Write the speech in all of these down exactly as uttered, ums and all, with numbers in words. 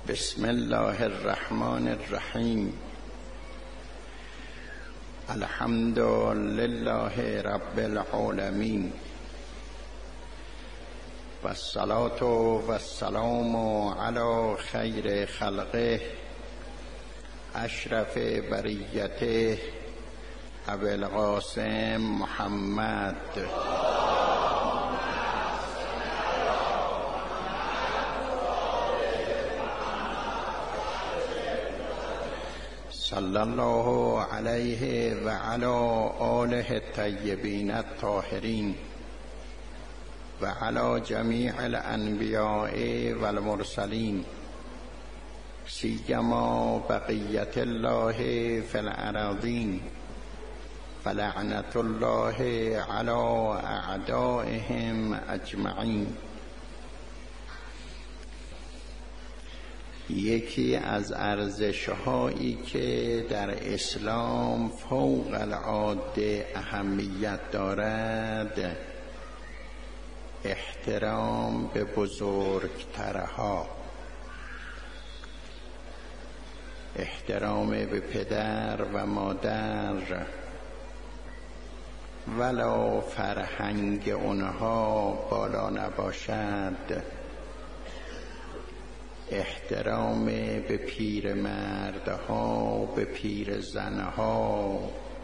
بسم الله الرحمن الرحیم. الحمد لله رب العالمین و الصلاة و السلام علی خیر خلقه اشرف بریته ابی القاسم محمد صلی الله علیه و علی آله الطیبین الطاهرین و علی جمیع الانبیاء و المرسلین سیما بقیت الله فی الارضین فلعنت الله علی اعدائهم اجمعین. یکی از ارزش‌هایی که در اسلام فوق العاده اهمیت دارد احترام به بزرگترها، احترام به پدر و مادر ولو فرهنگ اونها بالا نباشد، احترام به پیر مردها، به پیر زنها،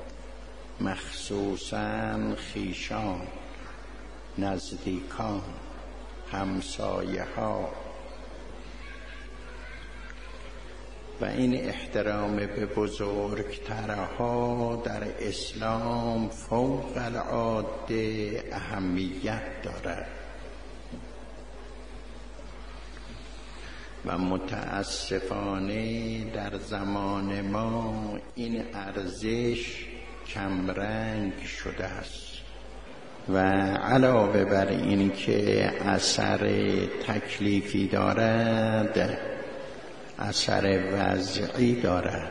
مخصوصاً خیشان، نزدیکان، همسایه ها. و این احترام به بزرگترها در اسلام فوق العاده اهمیت دارد و متاسفانه در زمان ما این ارزش کمرنگ شده است و علاوه بر این که اثر تکلیفی دارد اثر وضعی دارد.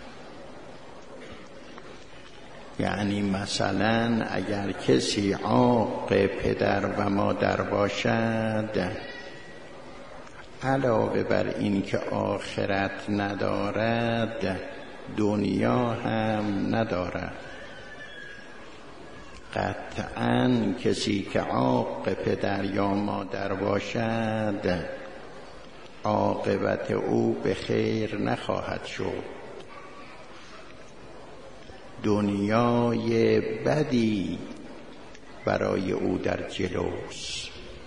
یعنی مثلا اگر کسی عاق پدر و مادر باشد، علاوه بر این که آخرت ندارد دنیا هم ندارد. قطعاً کسی که عاق پدر یا مادر باشد عاقبت او به خیر نخواهد شد، دنیای بدی برای او در جلوست.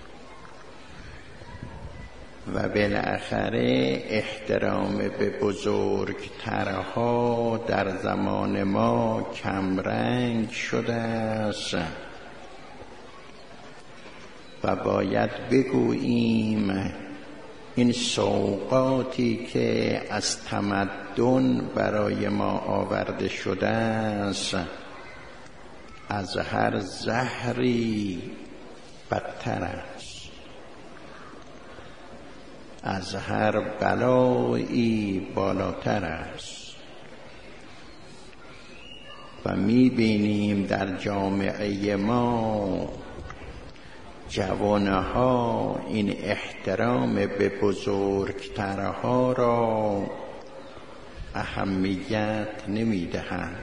و بالاخره احترام به بزرگترها در زمان ما کمرنگ شده است و باید بگوییم این سوغاتی که از تمدن برای ما آورده شده است از هر زهری بدتر است، از هر بلایی بالاتر است. و می‌بینیم در جامعه ما جوانها این احترام به بزرگترها را اهمیت نمی‌دهند.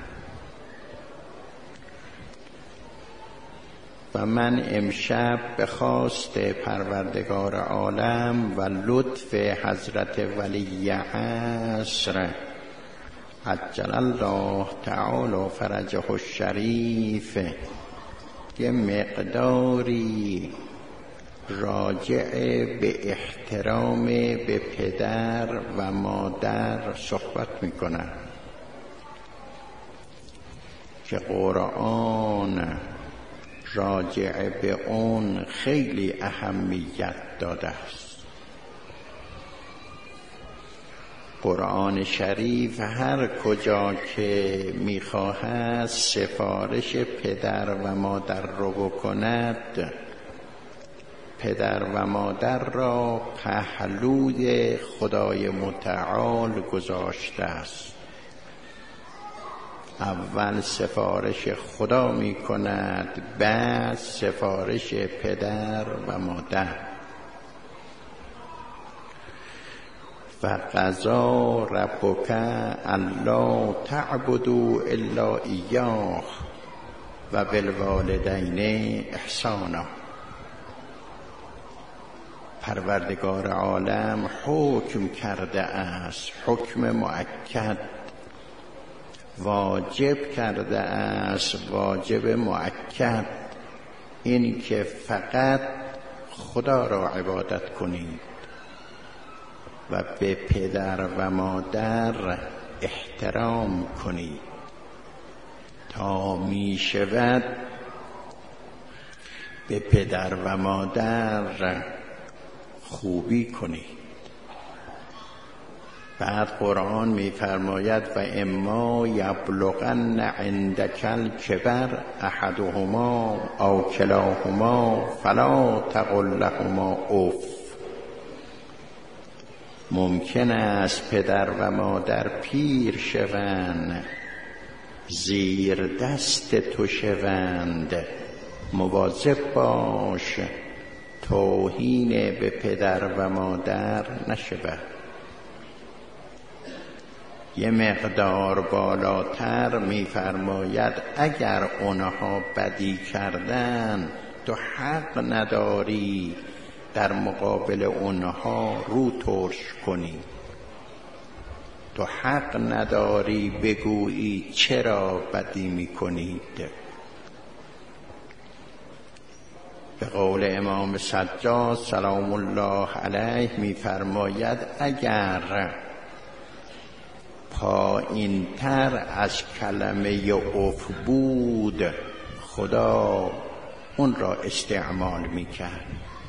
و من امشب به خواست پروردگار عالم و لطف حضرت ولی عصر عجل الله تعالی فرجه الشریف یه مقداری راجع به احترام به پدر و مادر صحبت میکنم که قرآن راجع به اون خیلی اهمیت داده است. قرآن شریف هر کجا که میخواهد سفارش پدر و مادر رو بکند، پدر و مادر را پهلوی خدای متعال گذاشته است. اول سفارش خدا می کند، بعد سفارش پدر و مادر. و قضا ربک الا تعبدوا الا ایاه و بالوالدین احسانا. پروردگار عالم حکم کرده است، حکم مؤکد واجب کرده است، واجب مؤکد، این که فقط خدا را عبادت کنید و به پدر و مادر احترام کنید تا می شود به پدر و مادر خوبی کنید. بعد قرآن می فرماید و اما یبلغن عندک الکبر احدهما او کلاهما فلا تقل لهما اف. ممکن است پدر و مادر پیر شوند، زیر دست تو شوند، مواظب باش توهین به پدر و مادر نشود. یه مقدار بالاتر می‌فرماید اگر اونها بدی کردن تو حق نداری در مقابل اونها رو ترش کنی، تو حق نداری بگویی چرا بدی میکنید. به قول امام سجاد سلام الله علیه می‌فرماید اگر پایین تر از کلمه اف بود خدا اون را استعمال میکرد.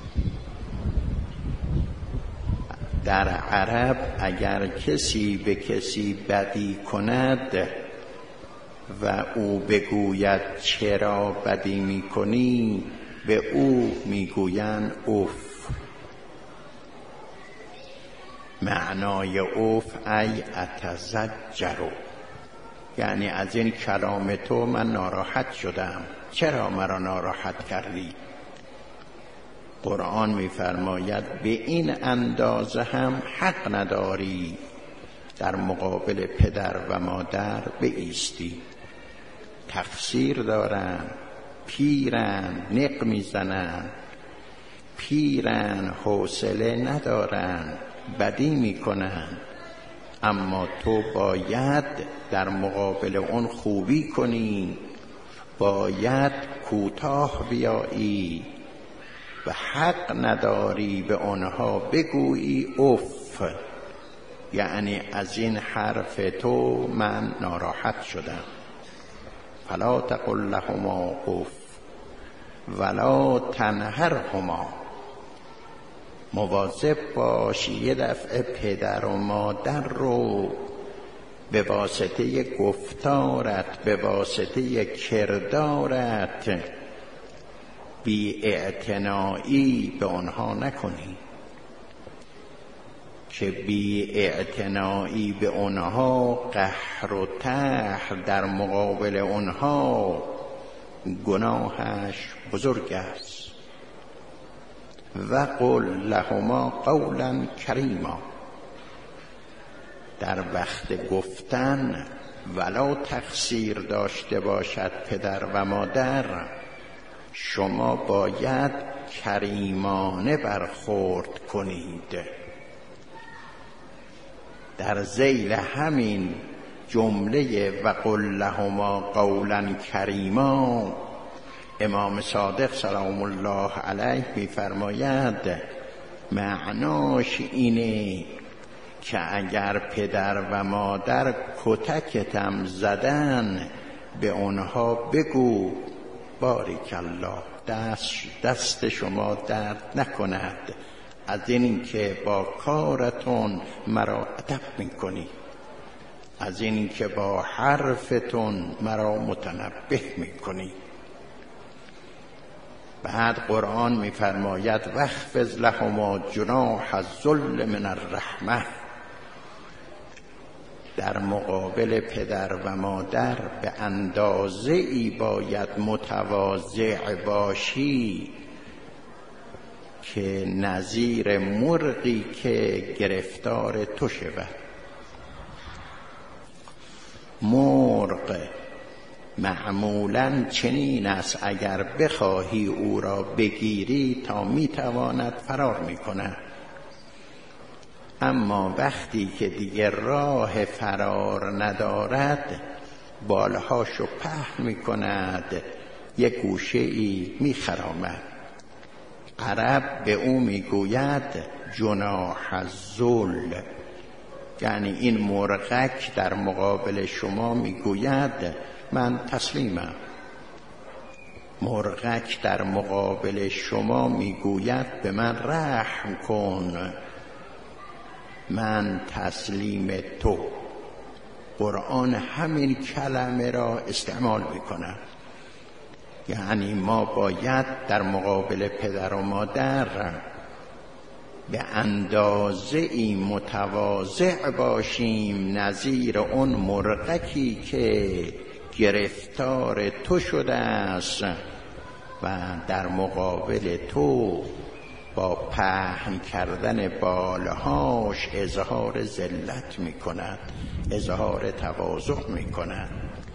در عرب اگر کسی به کسی بدی کند و او بگوید چرا بدی میکنی، به او میگویند اوف. معنای اوف ای اتزجرو، یعنی از این کلام تو من ناراحت شدم، چرا مرا ناراحت کردی؟ قرآن می‌فرماید به این اندازه هم حق نداری در مقابل پدر و مادر بایستی. تقصیر دارن، پیرن، نق میزنن، پیرن، حوصله ندارن، بدی میکنن، اما تو باید در مقابل اون خوبی کنی، باید کوتاه بیایی و حق نداری به آنها بگویی اف، یعنی از این حرف تو من ناراحت شدم. فلا تقل لهما اف ولا تنهرهما. مواظب باش یه دفعه پدر و مادر رو به واسطه گفتارت، به واسطه کردارت بی اعتنایی به آنها نکنی، که بی اعتنایی به آنها قهر و تهر در مقابل آنها گناهش بزرگ است. و قل لهما قولا کریما. در وقت گفتن ولو تقصیر داشته باشد پدر و مادر، شما باید کریمانه برخورد کنید. در ذیل همین جمله و قل لهما قولا کریما امام صادق سلام الله علیه می‌فرماید معناش اینه که اگر پدر و مادر کتکتم زدن به اونها بگو بارک الله، دست, دست شما درد نکند از این که با کارتون مرا ادب میکنی، از این که با حرفتون مرا متنبه میکنی. بعد قرآن میفرماید واخفض لهما جناح الذل من الرحمه. در مقابل پدر و مادر به اندازه ای باید متواضع باشی که نظیر مرغی که گرفتار تو شود. مرغ معمولاً چنین است اگر بخواهی او را بگیری تا میتواند فرار میکند، اما وقتی که دیگر راه فرار ندارد بالهاشو پهن میکند، یک گوشه ای میخرامد. عرب به او میگوید جناح الذل، یعنی این مرغک در مقابل شما میگوید من تسلیمم. مرغک در مقابل شما میگوید به من رحم کن، من تسلیم تو. قرآن همین کلمه را استعمال میکنه، یعنی ما باید در مقابل پدر و مادر به اندازه ای متواضع باشیم نظیر اون مرغکی که گرفتار تو شده است و در مقابل تو با پهن کردن بالهاش اظهار ذلت می کند، اظهار تواضع می کند.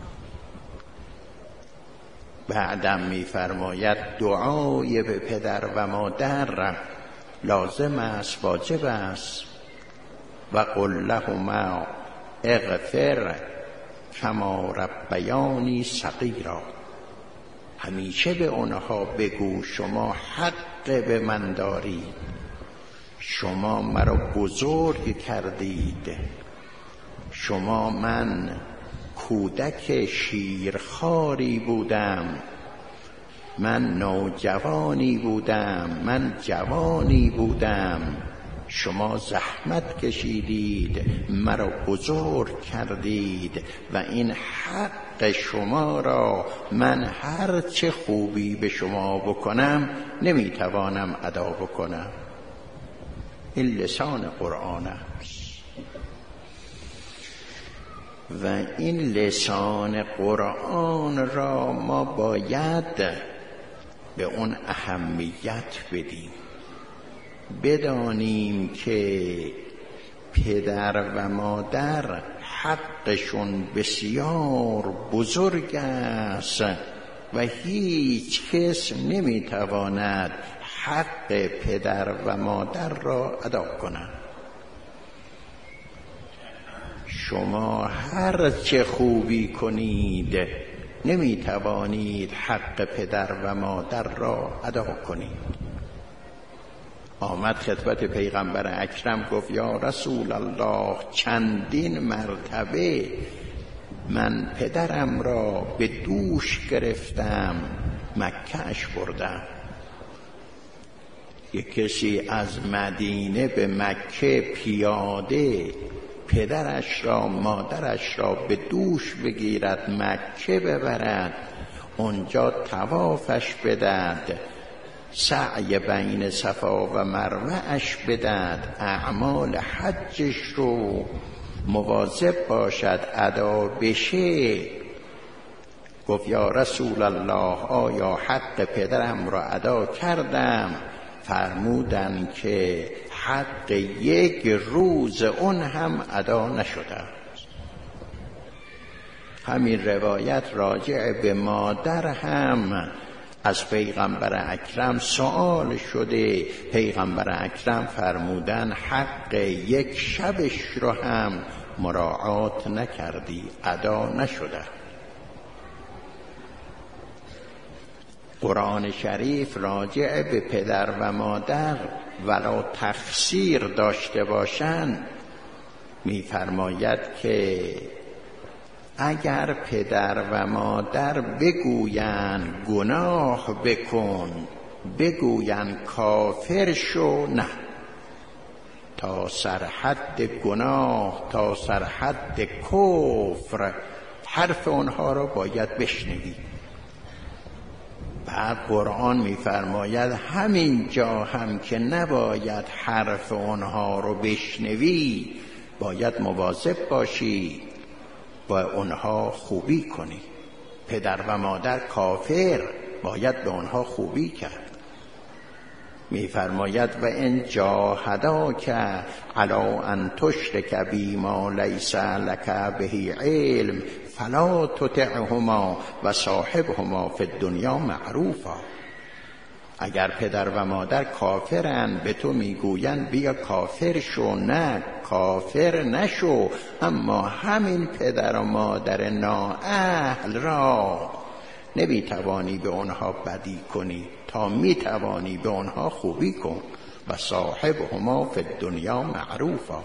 بعدم می فرماید دعای به پدر و مادر لازم است، واجب است. و قل لهما اغفر کما ربیانی صغیرا، همیشه به آنها بگو شما حق به من دارید، شما مرا بزرگ کردید، شما من کودک شیرخواری بودم، من نوجوانی بودم، من جوانی بودم، شما زحمت کشیدید، مرا بزرگ کردید و این حق شما را من هر چه خوبی به شما بکنم نمیتوانم ادا بکنم. این لسان قرآن است و این لسان قرآن را ما باید به اون اهمیت بدیم، بدانیم که پدر و مادر حقشون بسیار بزرگ است و هیچ کس نمیتواند حق پدر و مادر را ادا کند. شما هر چه خوبی کنید نمیتوانید حق پدر و مادر را ادا کنید. آمد خدمت پیغمبر اکرم گفت یا رسول الله، چندین مرتبه من پدرم را به دوش گرفتم، مکه اش بردم. یک کسی از مدینه به مکه پیاده پدرش را مادرش را به دوش بگیرد، مکه ببرد، اونجا طوافش بدهد، سعی بین صفا و مروه اش بدهد، اعمال حجش رو مواظب باشد ادا بشه. گفت یا رسول الله، آیا حق پدرم را ادا کردم؟ فرمودن که حق یک روز اون هم ادا نشده. همین روایت راجع به مادر هم از پیغمبر اکرم سوال شده، پیغمبر اکرم فرمودن حق یک شبش رو هم مراعات نکردی، ادا نشده. قرآن شریف راجع به پدر و مادر ولو تقصیر داشته باشند می‌فرماید که اگر پدر و مادر بگویند گناه بکن، بگویند کافر شو، نه، تا سرحد گناه، تا سرحد کفر حرف اونها را باید بشنوی. بعد قرآن می‌فرماید همین جا هم که نباید حرف اونها رو بشنوی، باید مواظب باشی با اونها خوبی کنی. پدر و مادر کافر، باید به اونها خوبی کرد. می‌فرماید و ان جاهداک علی ان تشرک بی ما لیس لک به علم فلا تطعهما و صاحبهما فی الدنیا معروفا. اگر پدر و مادر کافرن به تو میگویند بیا کافر شو، نه کافر نشو، اما همین پدر و مادر نااهل را نمیتوانی به آنها بدی کنی، تا میتوانی به آنها خوبی کن. و صاحبهما فی الدنیا معروفا.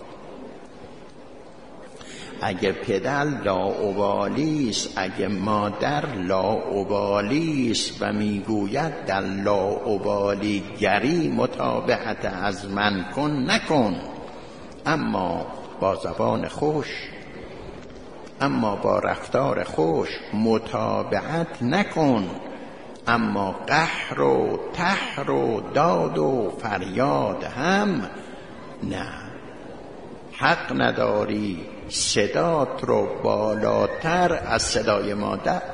اگه پدر لاابالیست، اگه مادر لاابالیست و میگوید در لاابالیگری متابعت از من کن نکن، اما با زبان خوش، اما با رفتار خوش متابعت نکن، اما قهر و تحر و داد و فریاد هم نه. حق نداری صدات رو بالاتر از صدای مادر،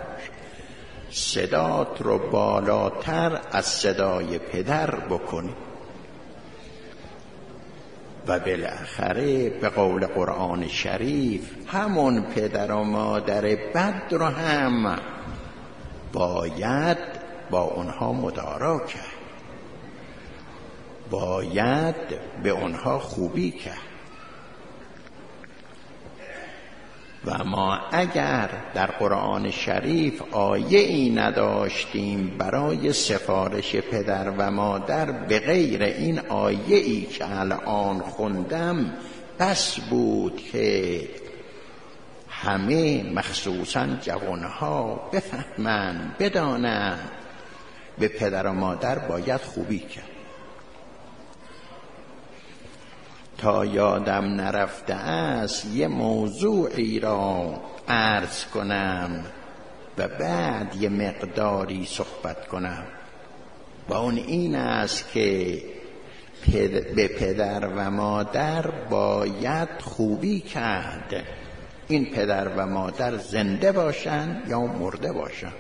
صدات رو بالاتر از صدای پدر بکنی. و بالاخره به قول قرآن شریف همون پدر و مادر بد رو هم باید با اونها مدارا کرد، باید به اونها خوبی کرد. و ما اگر در قرآن شریف آیه ای نداشتیم برای سفارش پدر و مادر به غیر این آیه ای که الان خوندم، بس بود که همه مخصوصا جوانها بفهمن، بدانن به پدر و مادر باید خوبی کرد. تا یادم نرفته است یه موضوعی را عرض کنم و بعد یه مقداری صحبت کنم، و اون این است که به پدر و مادر باید خوبی کرد، این پدر و مادر زنده باشن یا مرده باشن.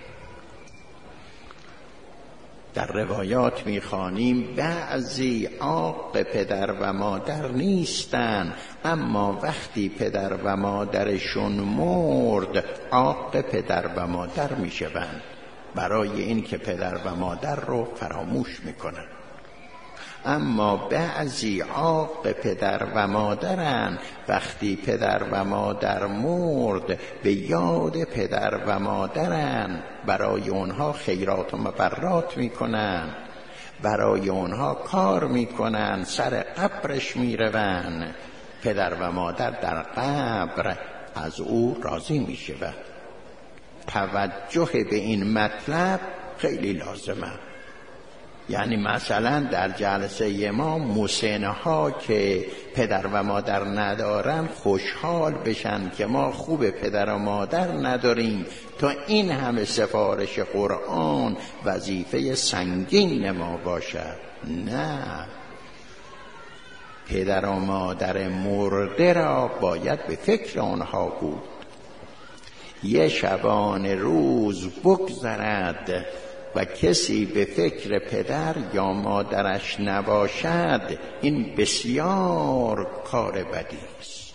در روایات میخوانیم بعضی عاق پدر و مادر نیستن، اما وقتی پدر و مادرشون مرد عاق پدر و مادر میشوند، برای این که پدر و مادر رو فراموش میکنن. اما بعضی عاق پدر و مادرن، وقتی پدر و مادر مرد به یاد پدر و مادرن، برای اونها خیرات و مبرات میکنن، برای اونها کار میکنن، سر قبرش میرون، پدر و مادر در قبر از او راضی میشه. و توجه به این مطلب خیلی لازمه. یعنی مثلا در جلسه ما مسنه ها که پدر و مادر ندارن خوشحال بشن که ما خوب پدر و مادر نداریم، تا این همه سفارش قرآن وظیفه سنگین ما باشد. نه، پدر و مادر مرده را باید به فکر آنها بود. یه شبان روز بگذرد و کسی به فکر پدر یا مادرش نباشد، این بسیار کار بدی است.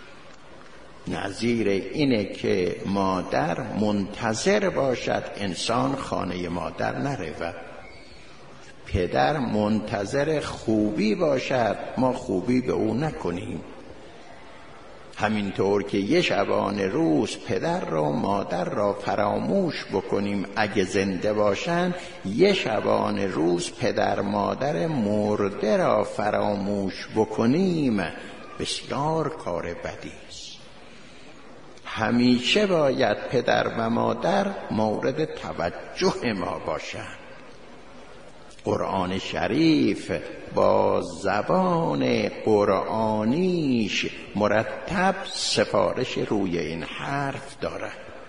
نظیر اینه که مادر منتظر باشد انسان خانه مادر نرود، پدر منتظر خوبی باشد ما خوبی به او نکنیم. همینطور که یه شبان روز پدر را مادر را فراموش بکنیم اگه زنده باشن، یه شبان روز پدر مادر مرده را فراموش بکنیم بسیار کار بدی است. همیشه باید پدر و مادر مورد توجه ما باشند. قرآن شریف با زبان قرآنیش مرتب سفارش روی این حرف داره.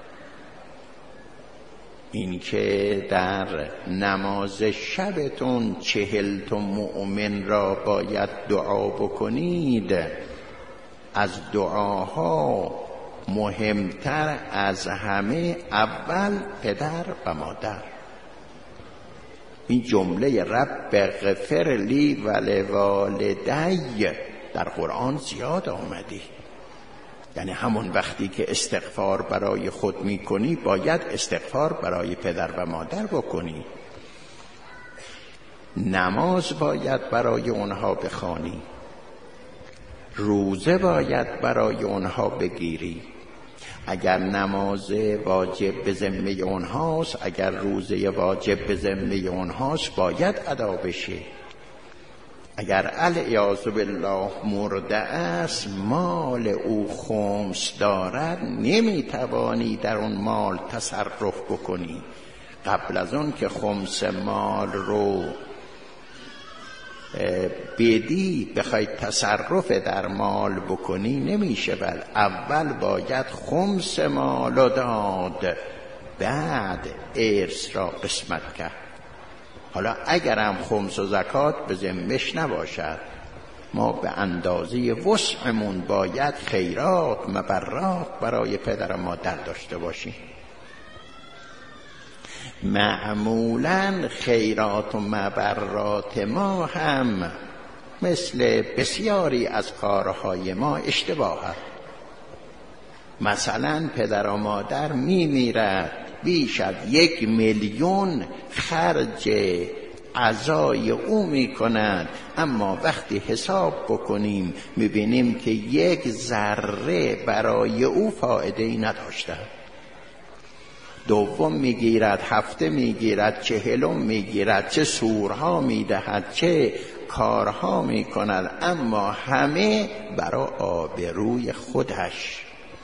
این که در نماز شبتون چهل تا مؤمن را باید دعا بکنید، از دعاها مهمتر از همه اول پدر و مادر. این جمله رب غفر لی ولوالدی در قرآن زیاد آمده. یعنی همون وقتی که استغفار برای خود میکنی باید استغفار برای پدر و مادر بکنی. نماز باید برای اونها بخوانی، روزه باید برای اونها بگیری. اگر نماز واجب به ذمه اونهاست، اگر روزه واجب به ذمه اونهاست باید ادا بشه. اگر العیاذ بالله مرده است، مال او خمس دارد، نمیتوانی در اون مال تصرف بکنی. قبل از اون که خمس مال رو بدی بخوای تصرف در مال بکنی نمیشه. بل اول باید خمس مال داد، بعد ارث را قسمت کرد. حالا اگرم خمس و زکات به ذمش نباشد، ما به اندازه وسعمون باید خیرات مبرات برای پدر و مادر داشته باشیم. معمولاً خیرات و مبرات ما هم مثل بسیاری از کارهای ما اشتباه است. مثلا پدر و مادر می میرد بیش از یک میلیون خرج عزای او می کند، اما وقتی حساب بکنیم می بینیم که یک ذره برای او فایده ای نداشته. دوم میگیرد، هفته میگیرد، چهلم میگیرد، چه سورها میدهد، چه کارها میکند، اما همه برای آبروی خودش.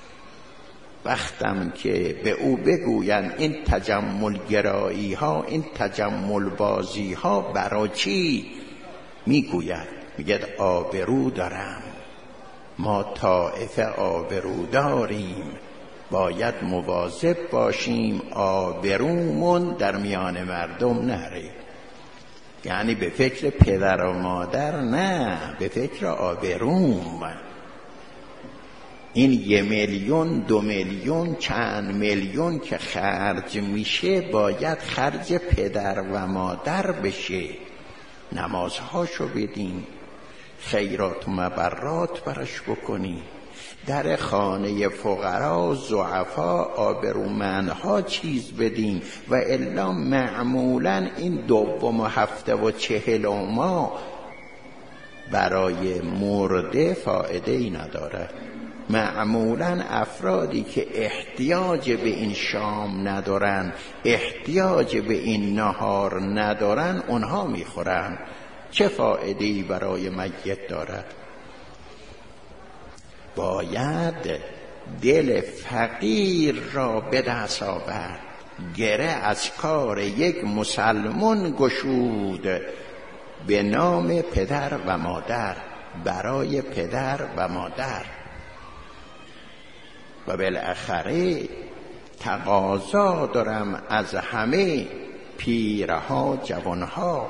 وقتم که به او بگویند این تجمل گرایی ها، این تجمل بازی ها برای چی؟ میگوید میگد آبرو دارم، ما طائفه آبرو داریم، باید مواظب باشیم آبرومون در میان مردم نره. یعنی به فکر پدر و مادر نه، به فکر آبروم. این یه میلیون، دو میلیون، چند میلیون که خرج میشه باید خرج پدر و مادر بشه. نمازهاشو بدین، خیرات و مبرات برش بکنی، در خانه فقرا ضعفا آبرومندها چیز بدین. و الا معمولا این دوم و هفته و چهلم ما برای مرده فایده ای نداره. معمولا افرادی که احتیاج به این شام ندارن، احتیاج به این نهار ندارن، اونها میخورن. چه فایده ای برای میت داره؟ باید دل فقیر را به دست آورد، گره از کار یک مسلمان گشود به نام پدر و مادر، برای پدر و مادر. و بالاخره تقاضا دارم از همه پیرها، جوانها،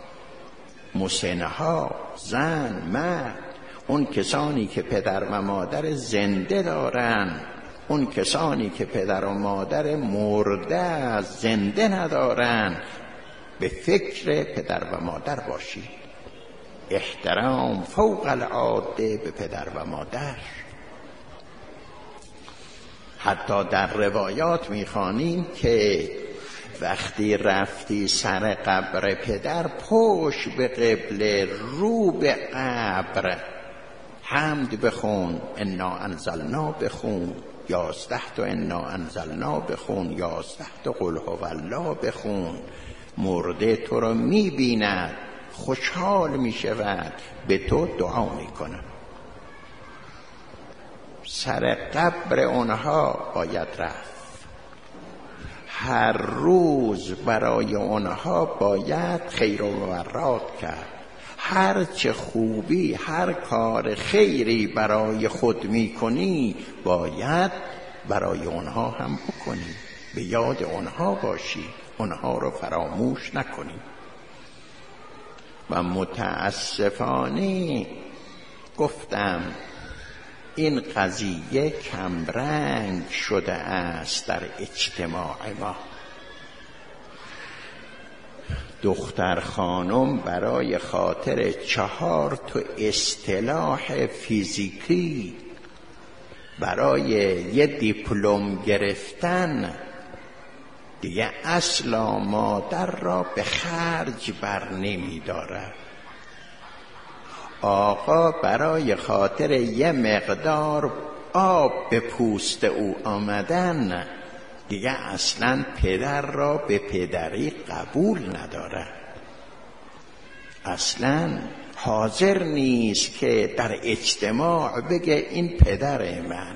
مسنها، زن، مرد، اون کسانی که پدر و مادر زنده دارن، اون کسانی که پدر و مادر مرده زنده ندارن، به فکر پدر و مادر باشید. احترام فوق العاده به پدر و مادر. حتی در روایات میخوانیم که وقتی رفتی سر قبر پدر، پشت به قبله، رو به قبر، حمد بخون، انا انزلنا بخون، یازده تا انا انزلنا بخون، یازده تا قل هو الله بخون. مرده تو رو میبیند، خوشحال میشود، به تو دعا میکنه. سر قبر اونها باید رفت. هر روز برای اونها باید خیر و مبرات کرد. هر چه خوبی، هر کار خیری برای خود میکنی باید برای اونها هم بکنی. به یاد اونها باشی، اونها رو فراموش نکنی. و متاسفانه گفتم این قضیه کمرنگ شده است در اجتماع ما. دختر خانم برای خاطر چهار تا اصطلاح فیزیکی برای یه دیپلم گرفتن دیگه اصلا مادر را به خرج بر نمی داره. آقا برای خاطر یه مقدار آب به پوست او آمدن دیگه اصلا پدر را به پدری قبول نداره، اصلا حاضر نیست که در اجتماع بگه این پدر من.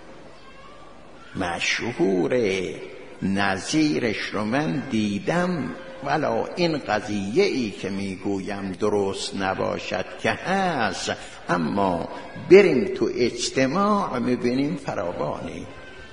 مشهوره، نظیرش رو من دیدم، ولی این قضیه ای که میگویم درست نباشد که هست، اما بریم تو اجتماع میبینیم فراوانی.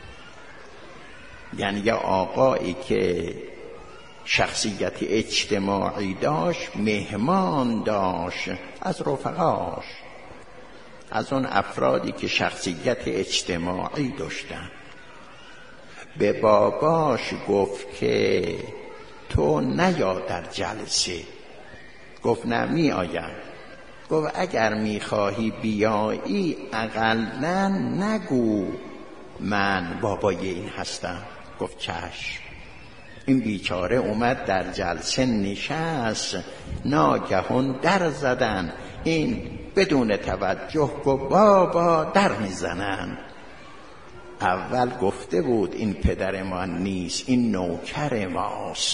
یعنی یه آقایی که شخصیت اجتماعی داشت، مهمان داشت از رفقاش، از اون افرادی که شخصیت اجتماعی داشتن. به باباش گفت که تو نیا در جلسه. گفت نه می آیم. گفت اگر می خواهی بیایی اقلا نگو من بابای این هستم. گفت چشم. این بیچاره اومد در جلسه نشست، ناگهان در زدن، این بدون توجه گفت بابا در میزنن. اول گفته بود این پدر ما نیست، این نوکر ماست.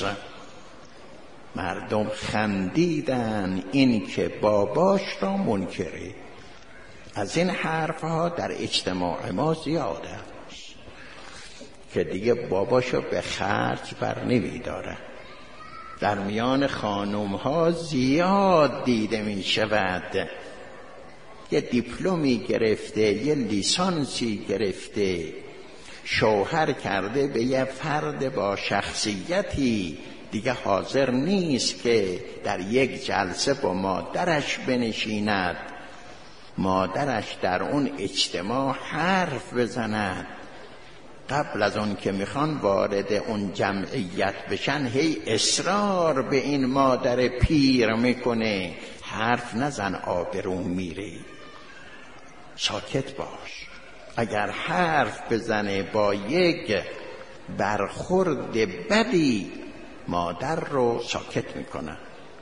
مردم خندیدن، این که باباش را منکره. از این حرفها در اجتماع ما زیاده که دیگه باباشو به خرج بر نمی داره. در میان خانم ها زیاد دیده می شود یه دیپلمی گرفته، یه لیسانسی گرفته، شوهر کرده به یه فرد با شخصیتی، دیگه حاضر نیست که در یک جلسه با مادرش بنشیند، مادرش در اون اجتماع حرف بزند. قبل از اون که میخوان وارد اون جمعیت بشن، هی اصرار به این مادر پیر میکنه حرف نزن، آبرو میره، ساکت باش. اگر حرف بزنه با یک برخورد بدی، مادر رو ساکت میکنه.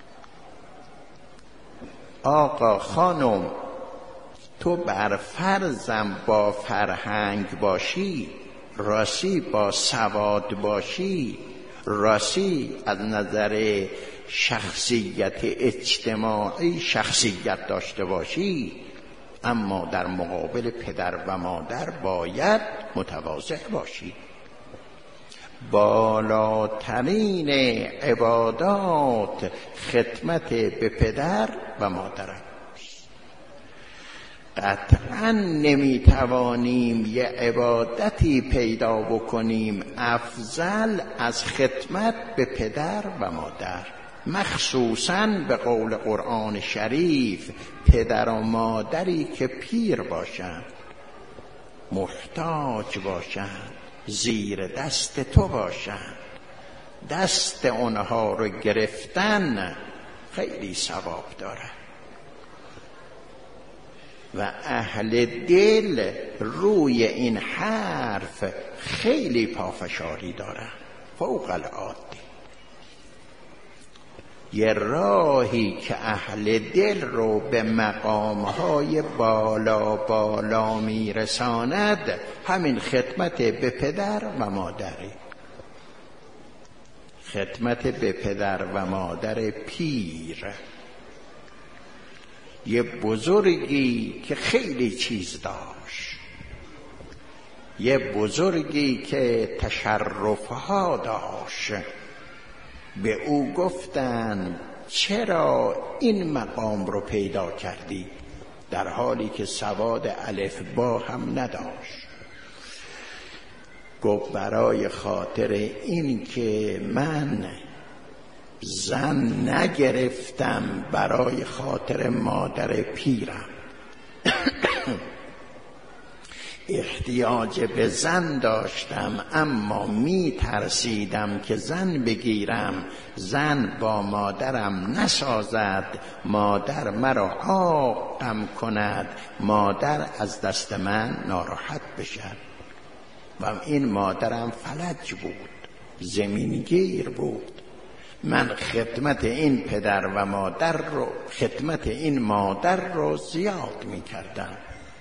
آقا خانم تو بر فرضم با فرهنگ باشی، راستی با سواد باشی، راستی از نظر شخصیت اجتماعی شخصیت داشته باشی، اما در مقابل پدر و مادر باید متواضع باشی. بالاترین عبادات خدمت به پدر و مادر است. قطعا نمیتوانیم یه عبادتی پیدا بکنیم افضل از خدمت به پدر و مادر، مخصوصاً به قول قرآن شریف پدر و مادری که پیر باشند، محتاج باشند، زیر دست تو باشند. دست اونها رو گرفتن خیلی ثواب داره و اهل دل روی این حرف خیلی پافشاری داره، فوق العاده. یه راهی که اهل دل رو به مقامهای بالا بالا میرساند همین خدمت به پدر و مادری، خدمت به پدر و مادر پیر. یه بزرگی که خیلی چیز داشت، یه بزرگی که تشرفها داشت، به او گفتن چرا این مقام رو پیدا کردی، در حالی که سواد الف با هم نداشت. گفت برای خاطر این که من زن نگرفتم، برای خاطر مادر پیرم. احتیاج به زن داشتم، اما می ترسیدم که زن بگیرم، زن با مادرم نسازد، مادر مرا عاقم کند، مادر از دست من ناراحت بشد. و این مادرم فلج بود، زمینگیر بود. من خدمت این پدر و مادر رو خدمت این مادر رو زیاد می کردم.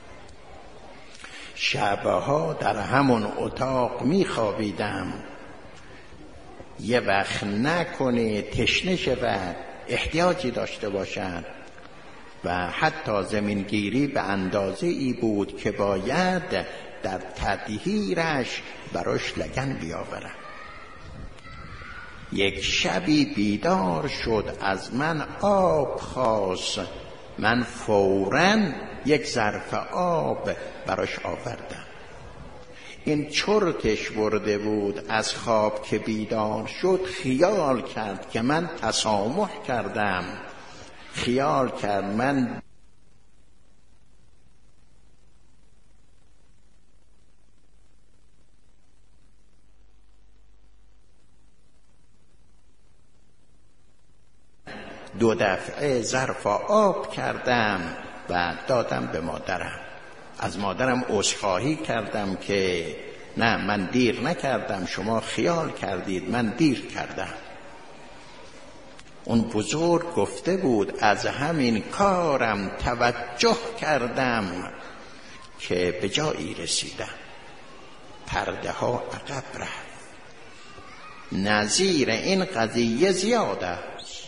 شبها در همون اتاق می خوابیدم. یه وقت نکنه تشنه شود، احتیاجی داشته باشد و حتی زمینگیری به اندازه ای بود که باید در تطهیرش براش لگن بیاورم. یک شبی بیدار شد، از من آب خواست، من فوراً یک ظرف آب براش آوردم. این چرتش برده بود. از خواب که بیدار شد خیال کرد که من تسامح کردم، خیال کرد من دو دفعه ظرف آب کردم و دادم به مادرم. از مادرم عذرخواهی کردم که نه، من دیر نکردم، شما خیال کردید من دیر کردم. اون بزرگ گفته بود از همین کارم توجه کردم که به جایی رسیدم، پرده ها عقب رفت. نظیر این قضیه زیاد است.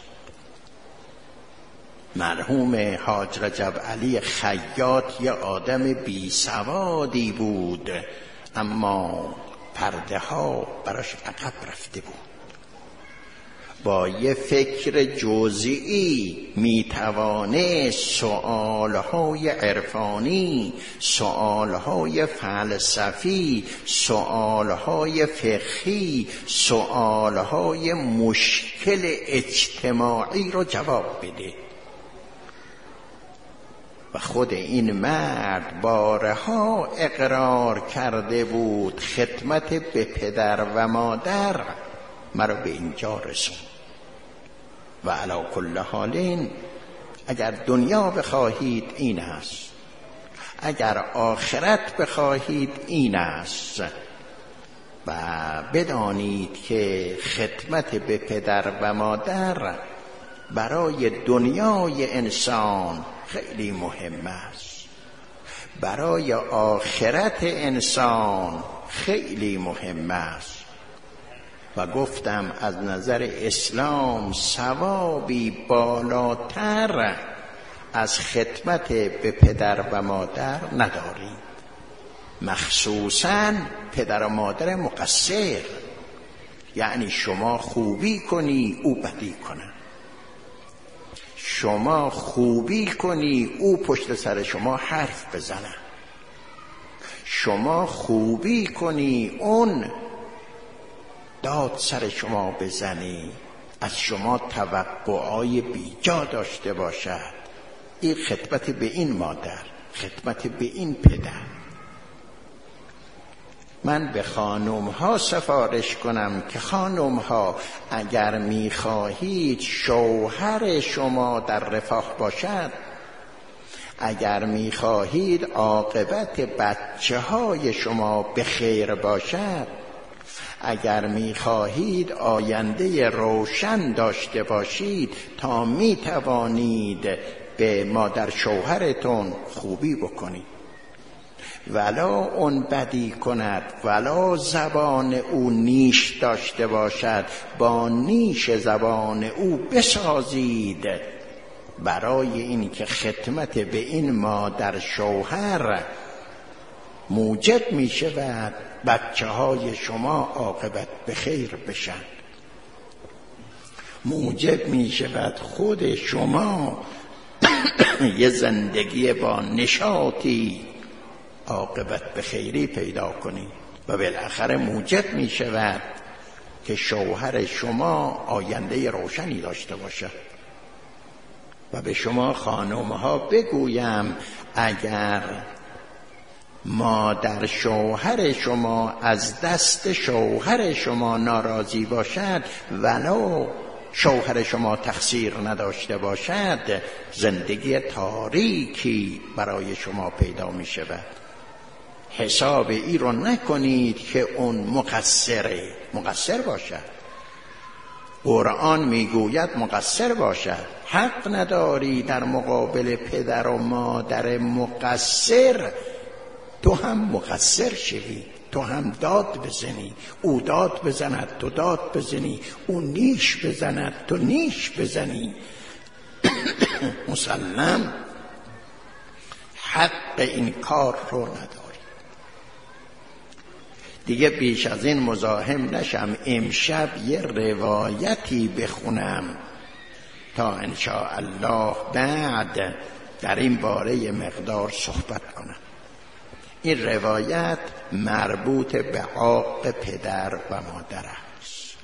مرحوم حاج رجب علی خیاط یه آدم بی سوادی بود، اما پرده ها براش عقب رفته بود. با یه فکر جزئی میتوانه سؤالهای عرفانی، سؤالهای فلسفی، سؤالهای فقهی، سؤالهای مشکل اجتماعی رو جواب بده. و خود این مرد بارها اقرار کرده بود خدمت به پدر و مادر مرا به اینجا رسوند. و علی کل حالین اگر دنیا بخواهید این است، اگر آخرت بخواهید این است، و بدانید که خدمت به پدر و مادر برای دنیای انسان خیلی مهم است، برای آخرت انسان خیلی مهم است. و گفتم از نظر اسلام ثوابی بالاتر از خدمت به پدر و مادر نداریم، مخصوصاً پدر و مادر مقصر. یعنی شما خوبی کنی او بدی کنه، شما خوبی کنی او پشت سر شما حرف بزنه، شما خوبی کنی اون داد سر شما بزنی، از شما توقعای بیجا داشته باشد. این خدمت به این مادر، خدمت به این پدر. من به خانم ها سفارش کنم که خانم ها اگر میخواهید شوهر شما در رفاه باشد، اگر میخواهید عاقبت بچه های شما به خیر باشد، اگر میخواهید آینده روشن داشته باشید تا میتوانید به مادر شوهرتون خوبی بکنید، ولا اون بدی کند، ولا زبان او نیش داشته باشد، با نیش زبان او بسازید. برای این که خدمت به این مادر شوهر موجب می شود بچه های شما عاقبت به خیر بشن، موجب می شود خود شما یه زندگی با نشاطی عاقبت به خیری پیدا کنید و بالاخره موجب می شود که شوهر شما آینده روشنی داشته باشد. و به شما خانم ها بگویم اگر مادر شوهر شما از دست شوهر شما ناراضی باشد ولو شوهر شما تقصیر نداشته باشد، زندگی تاریکی برای شما پیدا می شود. حساب ای رو نکنید که اون مقصره، مقصر باشد. قرآن میگوید مقصر باشد. حق نداری در مقابل پدر و مادر مقصر تو هم مقصر شوی، تو هم داد بزنی، او داد بزند تو داد بزنی، او نیش بزند تو نیش بزنی. مسلم حق این کار رو نداری. دیگه بیش از این مزاحم نشم. امشب یه روایتی بخونم تا انشاءالله بعد در این باره مقدار صحبت کنم. این روایت مربوط به حق پدر و مادر است.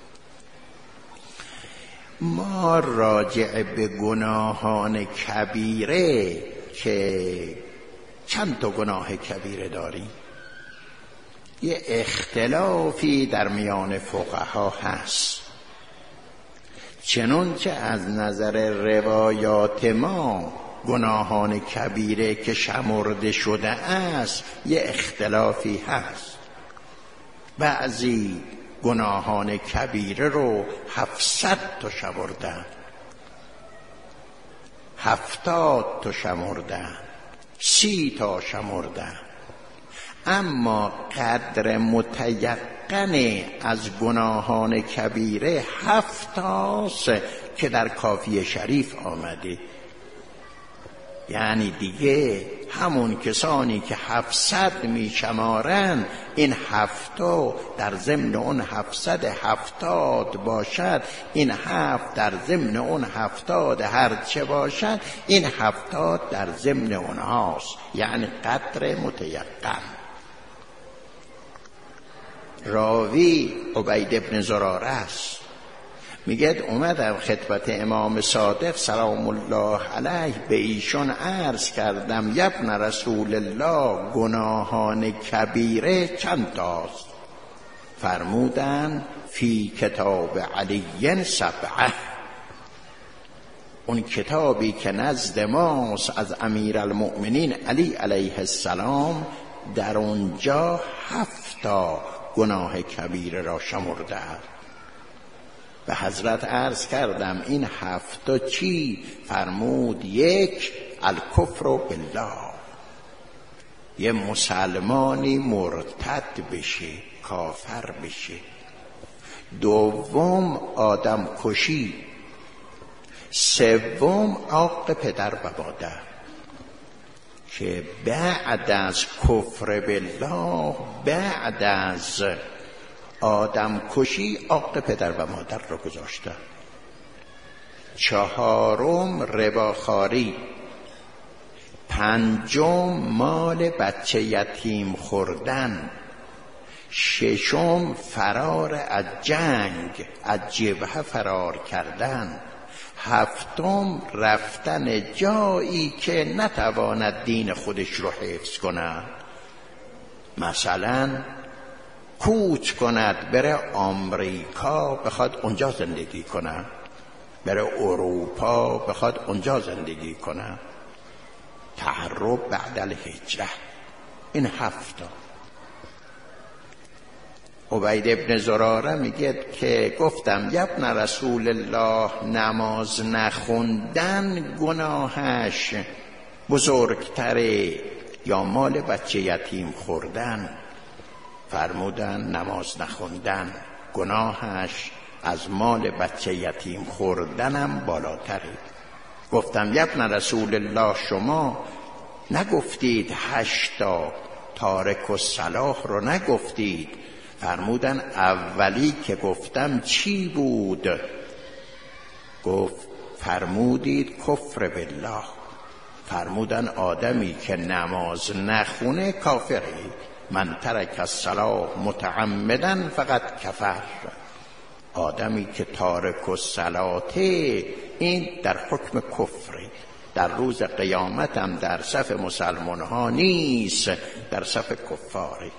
ما راجع به گناهان کبیره که چند تا گناه کبیره داریم یه اختلافی در میان فقها هست. چنانچه از نظر روایات ما گناهان کبیره که شمرده شده است یه اختلافی هست. بعضی گناهان کبیره رو هفتصد تا شمردن، هفتاد تا شمردن، سی تا شمردن. اما قدر متیقن از گناهان کبیره هفتاست که در کافی شریف آمده. یعنی دیگه همون کسانی که هفتصد می شمارن این هفتا در ضمن اون هفتصد هفتاد باشد، این هفت در ضمن اون هفتاد هرچه باشد، این هفتاد در ضمن اونهاست. یعنی قدر متیقن. راوی عبید ابن زراره است، میگه اومدم خدمت امام صادق سلام الله علیه به ایشون عرض کردم یبن رسول الله گناهان کبیره چند تاست؟ فرمودن فی کتاب علی سبعه. اون کتابی که نزد ماست از امیرالمؤمنین علی علیه السلام در اونجا هفتا گناه کبیره را شمرده است. به حضرت عرض کردم این هفتا چی؟ فرمود یک الکفر بالله، یه مسلمانی مرتد بشه، کافر بشه. دوم آدم کشی. سوم عاق پدر و مادر، که بعد از کفر بالله، بعد از آدم کشی عاق پدر و مادر رو گذاشتن. چهارم رباخواری. پنجم مال بچه یتیم خوردن. ششم فرار از جنگ، از جبهه فرار کردن. هفتم رفتن جایی که نتواند دین خودش رو حفظ کند. مثلا کوچ کند بره آمریکا بخواد اونجا زندگی کنه، بره اروپا بخواد اونجا زندگی کنه. تهرب بعد الهجره. این هفتا. عبید ابن زراره میگه که گفتم یبن رسول الله نماز نخوندن گناهش بزرگتره یا مال بچه یتیم خوردن؟ فرمودن نماز نخوندن گناهش از مال بچه یتیم خوردنم بالاتره. گفتم یبن رسول الله شما نگفتید هشتا تارک الصلاح رو نگفتید؟ فرمودن اولی که گفتم چی بود؟ گفت فرمودید کفر بالله. فرمودن آدمی که نماز نخونه کافره. من ترک الصلاة متعمدا فقط کفر. آدمی که تارک الصلاته این در حکم کفره. در روز قیامت هم در صف مسلمان ها نیست در صف کفاری.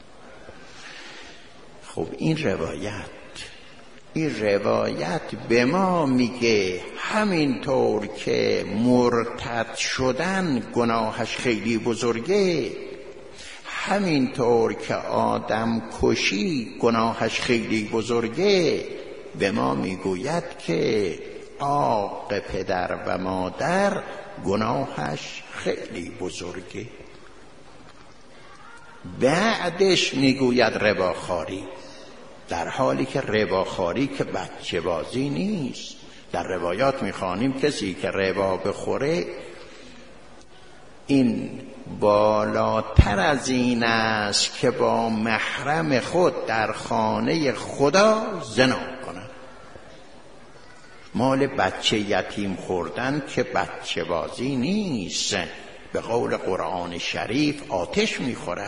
خب این روایت این روایت به ما میگه همینطور که مرتد شدن گناهش خیلی بزرگه، همینطور که آدم کشی گناهش خیلی بزرگه، به ما میگوید که عاق پدر و مادر گناهش خیلی بزرگه. بعدش میگوید رباخواری، در حالی که رباخواری که بچه بازی نیست. در روایات میخوانیم کسی که ربا بخوره این بالاتر از این است که با محرم خود در خانه خدا زنا کند. مال بچه یتیم خوردن که بچه بازی نیست، به قول قرآن شریف آتش میخورد.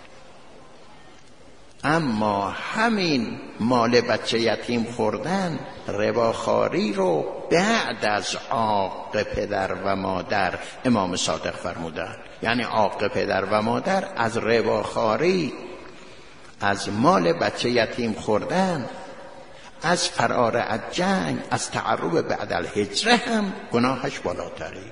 اما همین مال بچه یتیم خوردن، رباخواری رو بعد از عاق پدر و مادر امام صادق فرمودن. یعنی عاق پدر و مادر از رباخواری، از مال بچه یتیم خوردن، از فرار از جنگ، از تعرب بعد الهجره هم گناهش بالاتری.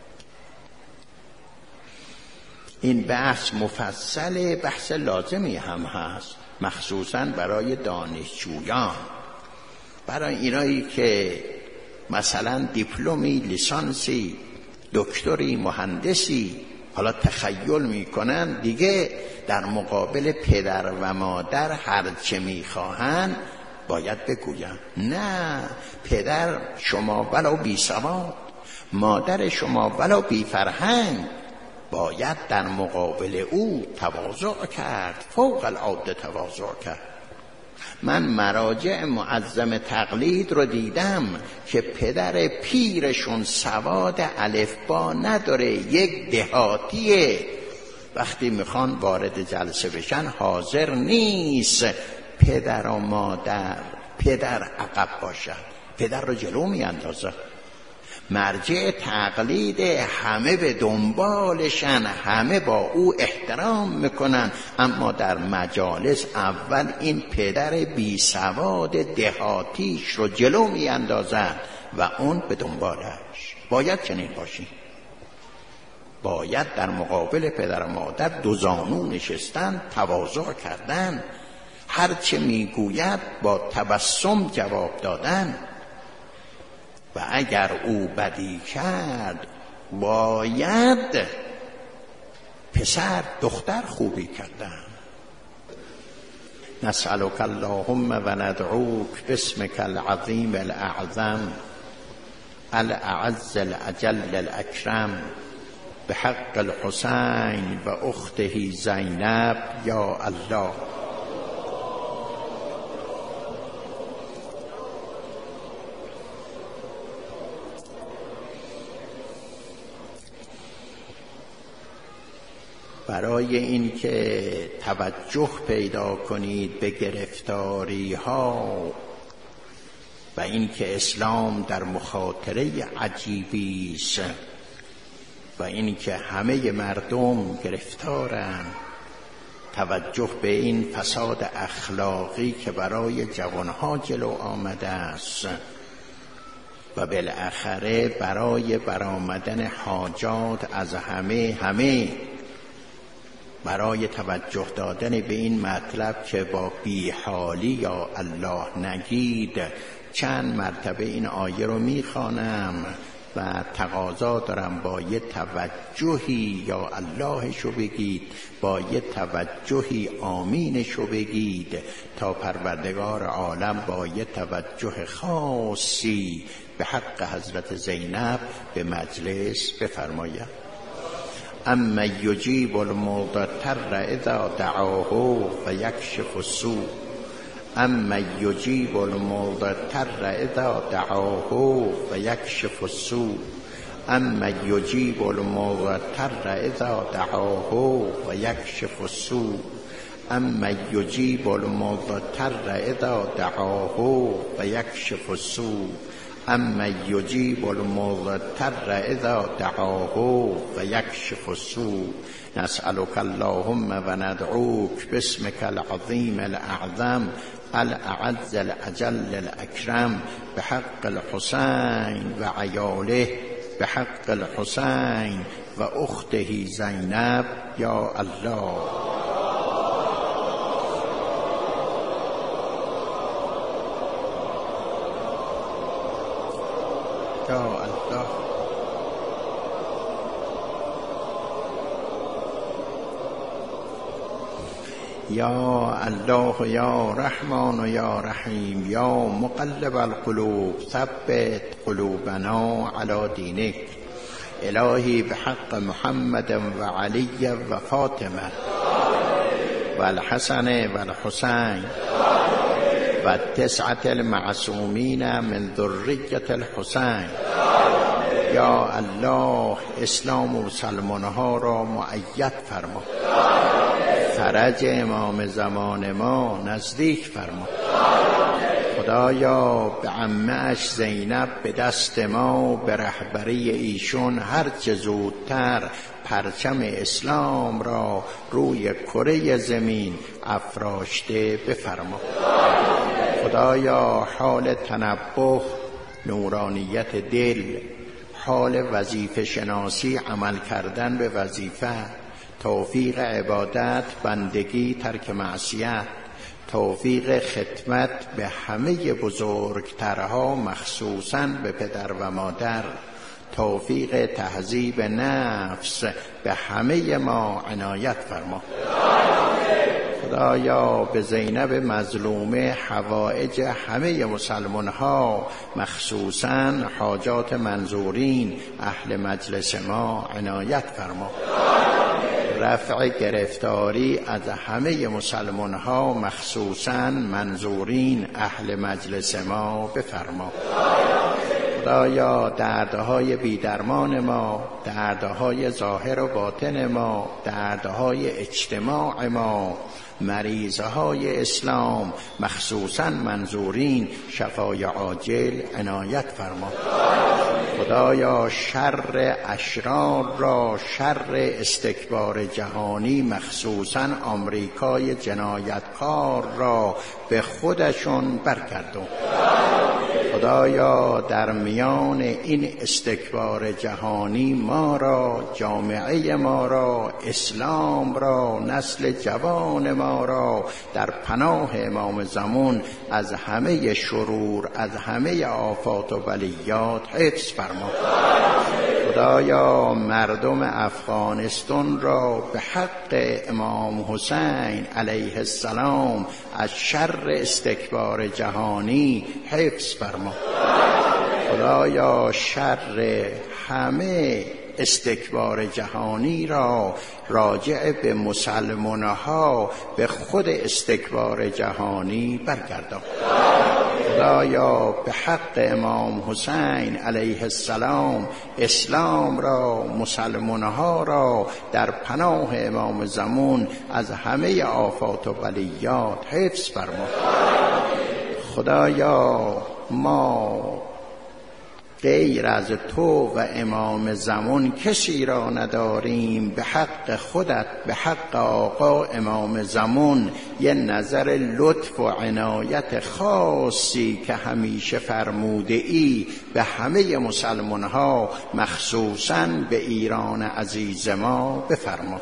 این بحث مفصل، بحث لازمی هم هست، مخصوصاً برای دانشجویان، برای اینایی که مثلا دیپلمی، لیسانسی، دکتری، مهندسی حالا تخیل میکنن دیگه در مقابل پدر و مادر هر چه میخواهن باید بگویم نه، پدر شما ولو بی سواد، مادر شما ولو بی فرهنگ، باید در مقابل او تواضع کرد، فوق العاده تواضع کرد. من مراجع معظم تقلید رو دیدم که پدر پیرشون سواد الفبا نداره، یک دهاتیه، وقتی میخوان وارد جلسه بشن حاضر نیست پدر و مادر، پدر عقب باشد، پدر رو جلو میاندازه. مرجع تقلید همه به دنبالشن، همه با او احترام میکنن، اما در مجالس اول این پدر بی سواد دهاتیش رو جلو میاندازن و اون به دنبالش. باید چنین باشیم، باید در مقابل پدر و مادر دو زانو نشستن، تواضع کردن، هرچه میگوید با تبسم جواب دادن. و اگر او بدی کرد باید پسر دختر خوبی کردن. نسألک اللهم و ندعوک باسمک العظیم الاعظم الاعز الاجل الاکرم بحق الحسین و اخته زینب یا الله. برای این که توجه پیدا کنید به گرفتاری ها و این که اسلام در مخاطره عجیبی است و این که همه مردم گرفتارن، توجه به این فساد اخلاقی که برای جوانها جلو آمده است و بالاخره برای برآمدن حاجات از همه همه برای توجه دادن به این مطلب که با بیحالی یا الله نگید چند مرتبه این آیه رو میخوانم و تقاضا دارم با یه توجهی یا اللهشو بگید، با یه توجهی آمینشو بگید تا پروردگار عالم با یه توجه خاصی به حق حضرت زینب به مجلس بفرماید. اما یجیب المضطر اذا دعاه و یکشف السوء، اما یجیب المضطر اذا دعاه و یکشف السوء، اما یجیب المضطر اذا دعاه و یکشف السوء، اما یجیب المضطر اذا دعاه و یکشف السوء، اما یجیب المضطر اذا دعاه و یکشف السوء. نسألك اللهم و ندعوک باسمك العظیم الاعظم الاعز الاجل الاکرم بحق الحسین و عیاله بحق الحسین و اخته زینب یا الله. یا الله. یا الله یا رحمان و یا رحیم یا مقلب القلوب ثبت قلوبنا علی دینک. الهی بحق محمد و علی و فاطمه و الحسن و الحسین و تسعة المعصومین من ذریة الحسین. یا الله اسلام و مسلمان ها را مؤید فرما، فرج امام زمان ما نزدیک فرما. خدایا به عمه‌اش زینب به دست ما به رهبری ایشون هرچه زودتر پرچم اسلام را روی کره زمین افراشته بفرما. خدایا حال تنبه، نورانیت دل، حال وظیفه شناسی، عمل کردن به وظیفه، توفیق عبادت، بندگی، ترک معصیت، توفیق خدمت به همه بزرگترها مخصوصاً به پدر و مادر، توفیق تهذیب نفس به همه ما عنایت فرما. خدایا به زینب مظلومه حوائج همه مسلمان ها مخصوصاً حاجات منظورین اهل مجلس ما عنایت فرما. رفع گرفتاری از همه مسلمان ها مخصوصاً منظورین اهل مجلس ما بفرما. خدایا دردهای بیدرمان ما، دردهای ظاهر و باطن ما، دردهای اجتماع ما، مریضهای اسلام مخصوصاً منظورین شفای عاجل عنایت فرما. خدایا شر اشرار را، شر استکبار جهانی مخصوصاً آمریکای جنایتکار را به خودشون برگردون. خدایا در میان این استکبار جهانی ما را، جامعه ما را، اسلام را، نسل جوان ما را در پناه امام زمان از همه شرور، از همه آفات و بلیات حفظ فرما. خدایا مردم افغانستان را به حق امام حسین علیه السلام از شر استکبار جهانی حفظ فرما. خدایا شر همه استکبار جهانی را راجع به مسلمانها به خود استکبار جهانی برگردان. خدایا به حق امام حسین علیه السلام اسلام را، مسلمانها را در پناه امام زمان از همه آفات و بلیات حفظ فرما. خدایا ما غیر از تو و امام زمان کسی را نداریم. به حق خودت، به حق آقا امام زمان یه نظر لطف و عنایت خاصی که همیشه فرموده ای به همه مسلمان ها مخصوصاً به ایران عزیز ما بفرما.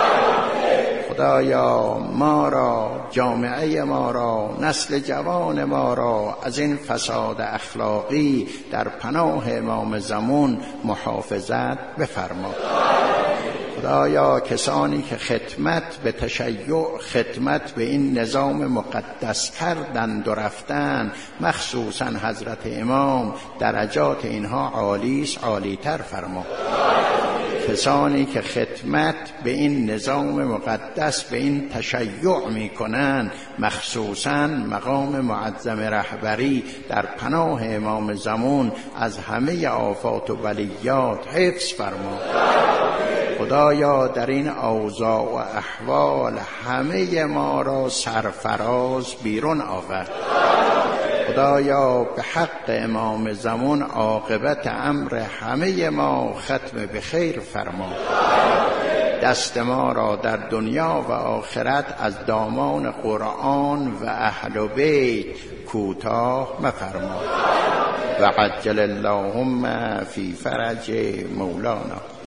خدایا ما را، جامعه ما را، نسل جوان ما را از این فساد اخلاقی در پناه امام زمان محافظت بفرما. خدایا کسانی که خدمت به تشیع، خدمت به این نظام مقدس کردند و رفتند، مخصوصا حضرت امام، درجات اینها عالیست، عالیتر فرما. کسانی که خدمت به این نظام مقدس، به این تشیع می کنند، مخصوصاً مقام معظم رهبری در پناه امام زمان از همه آفات و بلیات حفظ فرما. خدایا در این اوضاع و احوال همه ما را سرفراز بیرون آورد. خدایا به حق امام زمان عاقبت امر همه ما ختم به خیر فرما. دست ما را در دنیا و آخرت از دامان قرآن و اهل بیت کوتاه مفرما. و عجل اللهم فی فرج مولانا.